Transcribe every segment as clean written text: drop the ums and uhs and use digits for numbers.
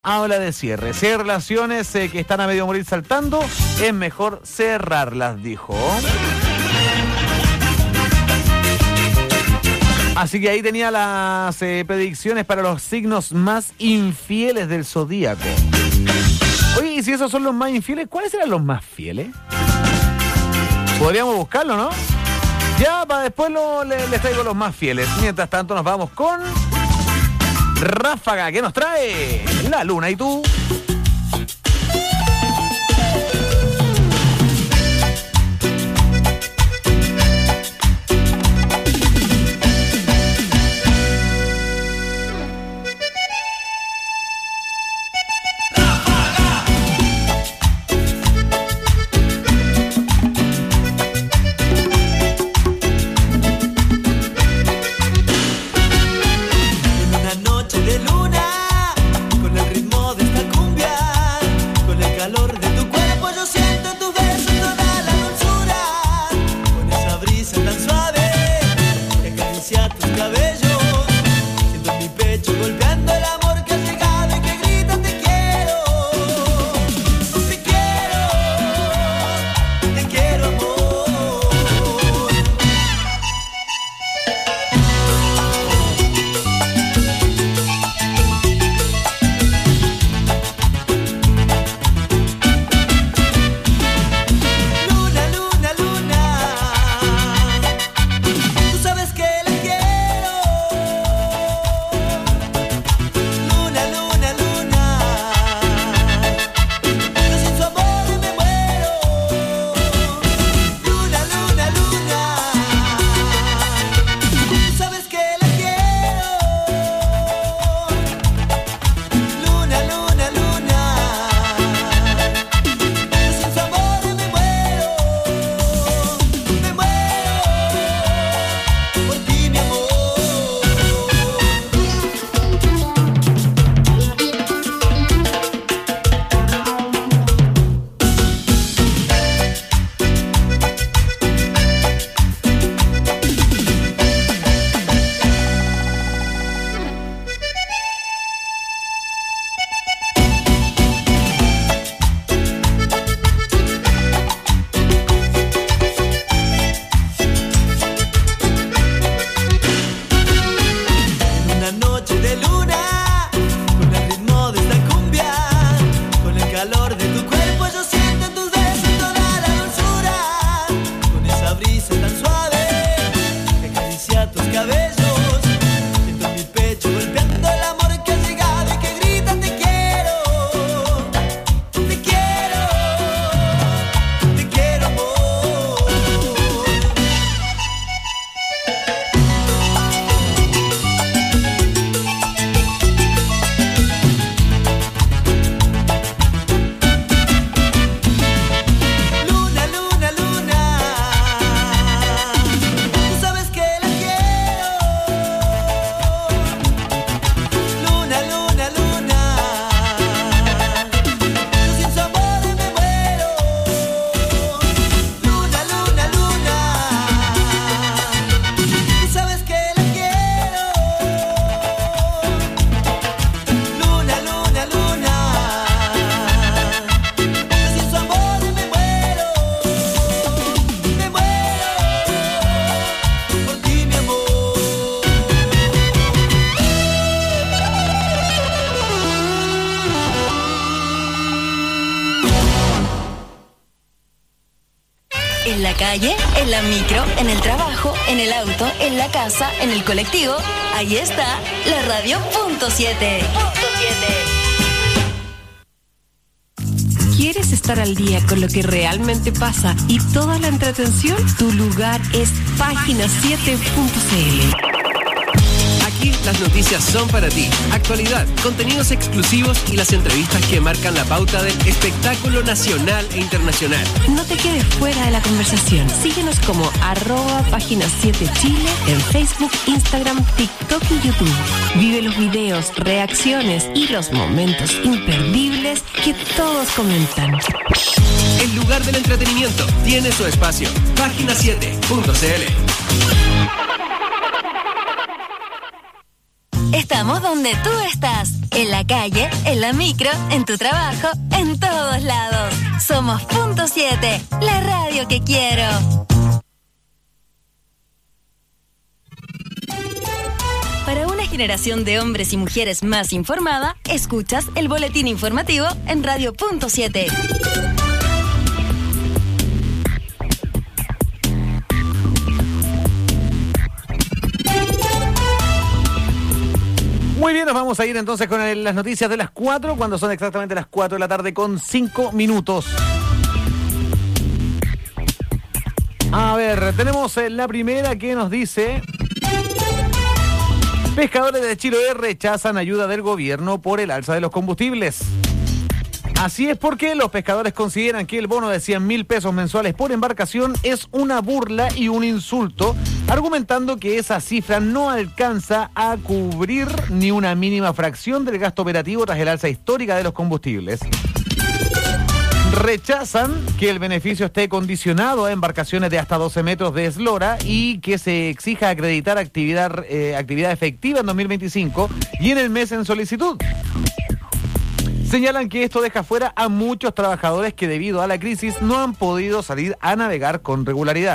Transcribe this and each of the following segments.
Habla de cierre. Si hay relaciones que están a medio morir saltando, es mejor cerrarlas, dijo. Así que ahí tenía las predicciones para los signos más infieles del zodíaco. Oye, y si esos son los más infieles, ¿cuáles serán los más fieles? Podríamos buscarlo, ¿no? Ya, para después les traigo los más fieles. Mientras tanto, nos vamos con Ráfaga, que nos trae la luna y tú. En la calle, en la micro, en el trabajo, en el auto, en la casa, en el colectivo. Ahí está la radio .7. ¿Quieres estar al día con lo que realmente pasa y toda la entretención? Tu lugar es página7.cl. Aquí las noticias son para ti. Actualidad, contenidos exclusivos y las entrevistas que marcan la pauta del espectáculo nacional e internacional. No te quedes fuera de la conversación. Síguenos como @página7chile en Facebook, Instagram, TikTok y YouTube. Vive los videos, reacciones y los momentos imperdibles que todos comentan. El lugar del entretenimiento tiene su espacio. Página7.cl. Estamos donde tú estás. En la calle, en la micro, en tu trabajo, en todos lados. Somos Punto 7, la radio que quiero. Para una generación de hombres y mujeres más informada, escuchas el boletín informativo en Radio Punto 7. Muy bien, nos vamos a ir entonces con las noticias de las 4, cuando son exactamente las 4 de la tarde con 5 minutos. A ver, tenemos la primera que nos dice: pescadores de Chiloé rechazan ayuda del gobierno por el alza de los combustibles. Así es, porque los pescadores consideran que el bono de 100.000 pesos mensuales por embarcación es una burla y un insulto, argumentando que esa cifra no alcanza a cubrir ni una mínima fracción del gasto operativo tras el alza histórica de los combustibles. Rechazan que el beneficio esté condicionado a embarcaciones de hasta 12 metros de eslora y que se exija acreditar actividad efectiva en 2025 y en el mes en solicitud. Señalan que esto deja fuera a muchos trabajadores que debido a la crisis no han podido salir a navegar con regularidad.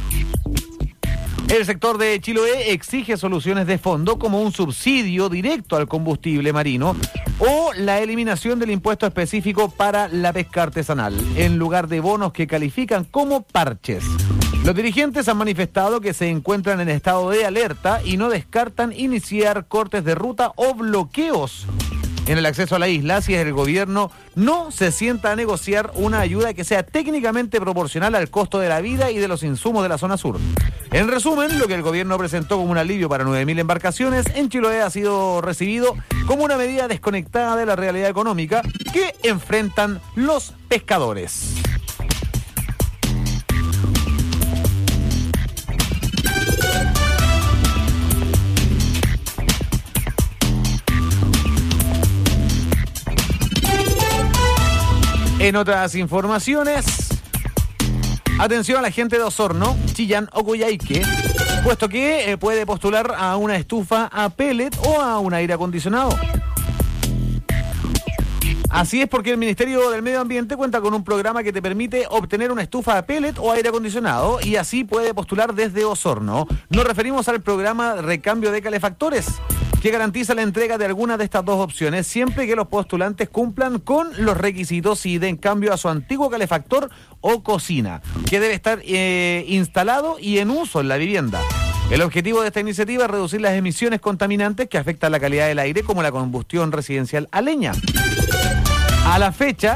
El sector de Chiloé exige soluciones de fondo como un subsidio directo al combustible marino o la eliminación del impuesto específico para la pesca artesanal, en lugar de bonos que califican como parches. Los dirigentes han manifestado que se encuentran en estado de alerta y no descartan iniciar cortes de ruta o bloqueos en el acceso a la isla si el gobierno no se sienta a negociar una ayuda que sea técnicamente proporcional al costo de la vida y de los insumos de la zona sur. En resumen, lo que el gobierno presentó como un alivio para 9.000 embarcaciones en Chiloé ha sido recibido como una medida desconectada de la realidad económica que enfrentan los pescadores. En otras informaciones, atención a la gente de Osorno, Chillán o Coyhaique, puesto que puede postular a una estufa a pellet o a un aire acondicionado. Así es, porque el Ministerio del Medio Ambiente cuenta con un programa que te permite obtener una estufa a pellet o aire acondicionado y así puede postular desde Osorno. Nos referimos al programa Recambio de Calefactores, que garantiza la entrega de alguna de estas dos opciones siempre que los postulantes cumplan con los requisitos y den cambio a su antiguo calefactor o cocina, que debe estar instalado y en uso en la vivienda. El objetivo de esta iniciativa es reducir las emisiones contaminantes que afectan la calidad del aire, como la combustión residencial a leña. A la fecha,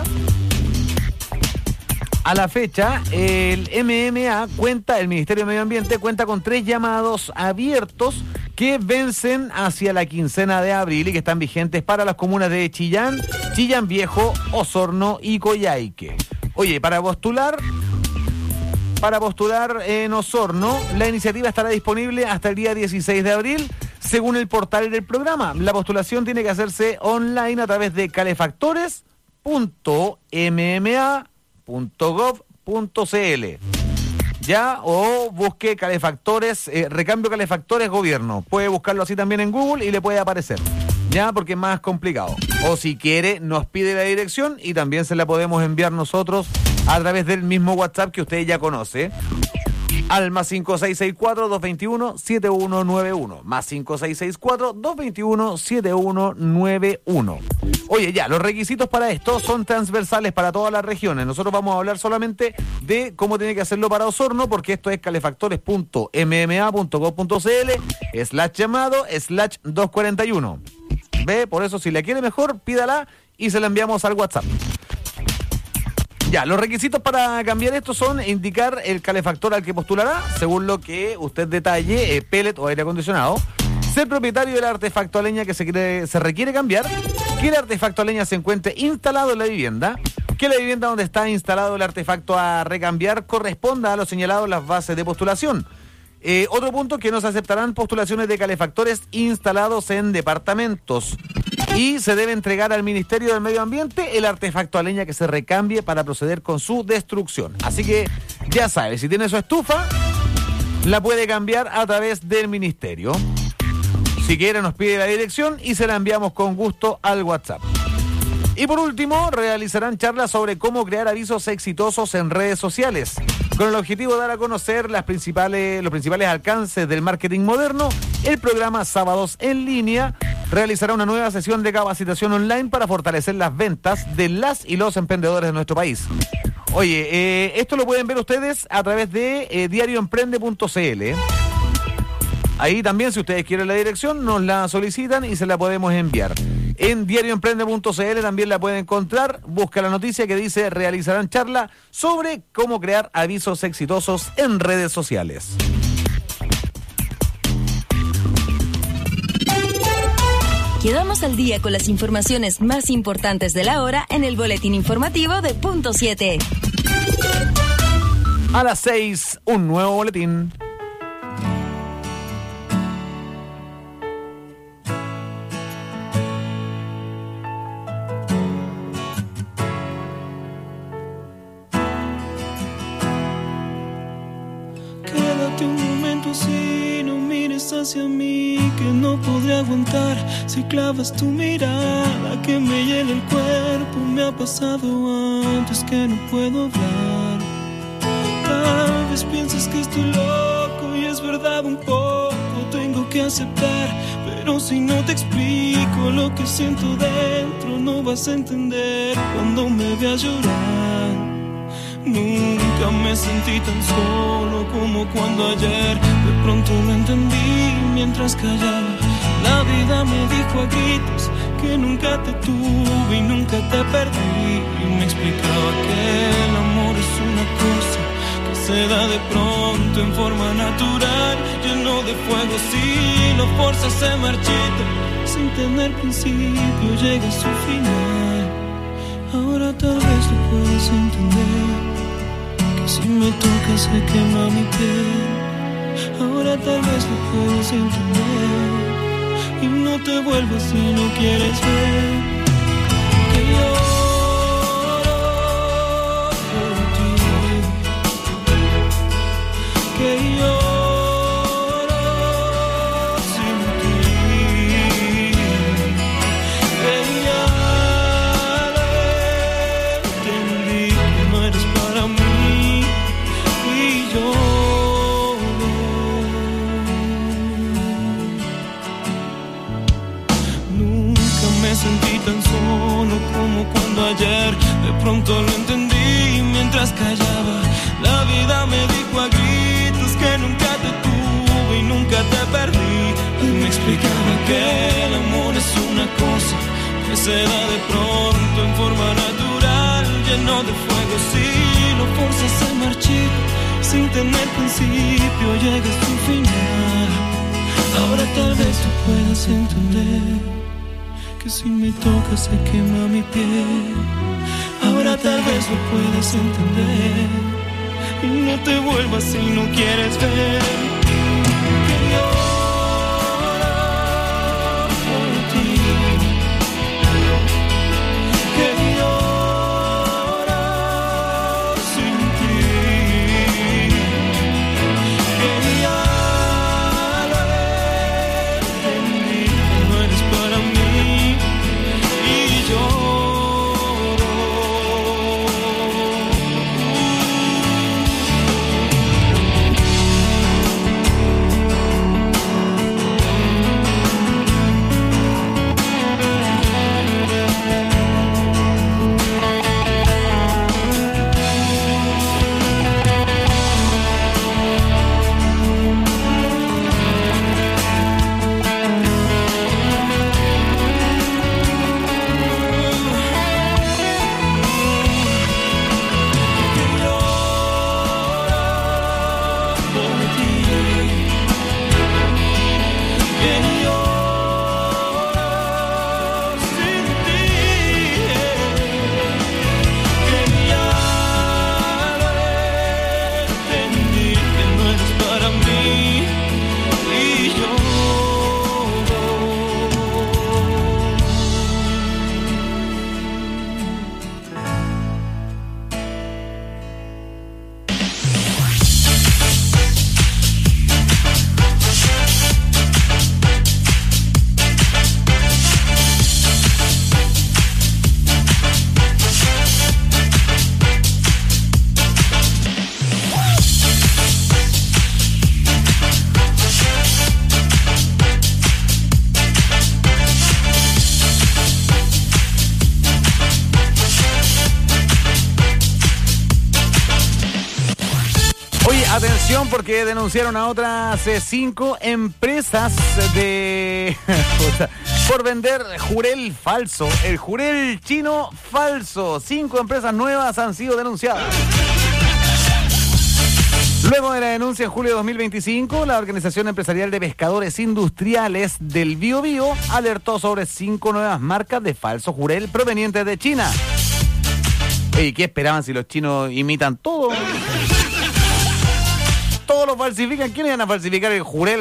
el Ministerio de Medio Ambiente cuenta con 3 llamados abiertos que vencen hacia la quincena de abril y que están vigentes para las comunas de Chillán, Chillán Viejo, Osorno y Coyhaique. Oye, para postular en Osorno, la iniciativa estará disponible hasta el día 16 de abril, según el portal del programa. La postulación tiene que hacerse online a través de calefactores.mma.gov.cl. Ya, o busque calefactores, recambio calefactores gobierno. Puede buscarlo así también en Google y le puede aparecer. Ya, porque es más complicado. O si quiere, nos pide la dirección y también se la podemos enviar nosotros a través del mismo WhatsApp que usted ya conoce. Al más 5664-221-7191. Más 5664-221-7191. Oye, ya, los requisitos para esto son transversales para todas las regiones. Nosotros vamos a hablar solamente de cómo tiene que hacerlo para Osorno, porque esto es calefactores.mma.gov.cl/llamado/241. ¿Ve? Por eso, si la quiere mejor, pídala y se la enviamos al WhatsApp. Ya, los requisitos para cambiar esto son indicar el calefactor al que postulará, según lo que usted detalle, pellet o aire acondicionado, ser propietario del artefacto a leña que se requiere cambiar, que el artefacto a leña se encuentre instalado en la vivienda, que la vivienda donde está instalado el artefacto a recambiar corresponda a lo señalado en las bases de postulación. Otro punto, que no se aceptarán postulaciones de calefactores instalados en departamentos. Y se debe entregar al Ministerio del Medio Ambiente el artefacto a leña que se recambie para proceder con su destrucción. Así que ya sabe, si tiene su estufa, la puede cambiar a través del Ministerio. Si quiere nos pide la dirección y se la enviamos con gusto al WhatsApp. Y por último, realizarán charlas sobre cómo crear avisos exitosos en redes sociales, con el objetivo de dar a conocer los principales alcances del marketing moderno. El programa Sábados en Línea realizará una nueva sesión de capacitación online para fortalecer las ventas de las y los emprendedores de nuestro país. Oye, esto lo pueden ver ustedes a través de diarioemprende.cl. Ahí también, si ustedes quieren la dirección, nos la solicitan y se la podemos enviar. En diarioemprende.cl también la pueden encontrar. Busca la noticia que dice: realizarán charla sobre cómo crear avisos exitosos en redes sociales. Quedamos al día con las informaciones más importantes de la hora en el boletín informativo de Punto 7. A las 6, un nuevo boletín. Quédate un momento así, no mires hacia mí, que no podré aguantar si clavas tu mirada que me hiela el cuerpo. Me ha pasado antes que no puedo hablar. Tal vez piensas que estoy loco y es verdad un poco, tengo que aceptar, pero si no te explico lo que siento dentro, no vas a entender cuando me veas llorar. Nunca me sentí tan solo como cuando ayer de pronto lo entendí mientras callaba. La vida me dijo a gritos que nunca te tuve y nunca te perdí, y me explicaba que el amor es una cosa que se da de pronto en forma natural, lleno de fuego. Si lo forzas se marchita, sin tener principio llega a su final. Ahora tal vez lo puedes entender, si me tocas se quema mi piel. Ahora tal vez lo puedes entender y no te vuelvas si no quieres ver que lloro por ti, que lloro sin ti, que ya lo entendí que no eres para mí. Nunca me sentí tan solo como cuando ayer de pronto lo entendí mientras callaba. La vida me dijo a gritos que nunca te tuve y nunca te perdí, y me explicaba que el amor es una cosa que se da de pronto en forma natural, lleno de fuego. Si lo forzas se marchita, sin tener principio llega a su final. Ahora tal vez tú puedas entender que si me tocas se quema mi piel. Ahora tal vez lo puedas entender y no te vuelvas si no quieres ver que lloro por ti, que lloro sin ti, que ya lo entendí, no eres para mí y lloro. Atención, porque denunciaron a otras 5 empresas por vender jurel falso. El jurel chino falso. 5 empresas nuevas han sido denunciadas. Luego de la denuncia en julio de 2025, la Organización Empresarial de Pescadores Industriales del Biobío alertó sobre 5 nuevas marcas de falso jurel provenientes de China. ¿Y qué esperaban si los chinos imitan todo? Todos lo falsifican. ¿Quiénes van a falsificar el jurel?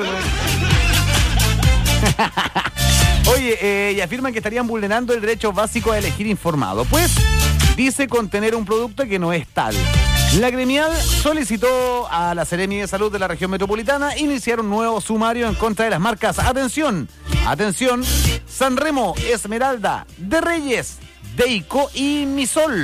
Oye, y afirman que estarían vulnerando el derecho básico a elegir informado, pues dice contener un producto que no es tal. La gremial solicitó a la Seremi de Salud de la región metropolitana iniciar un nuevo sumario en contra de las marcas. Atención, Sanremo, Esmeralda, De Reyes, Deico y Misol.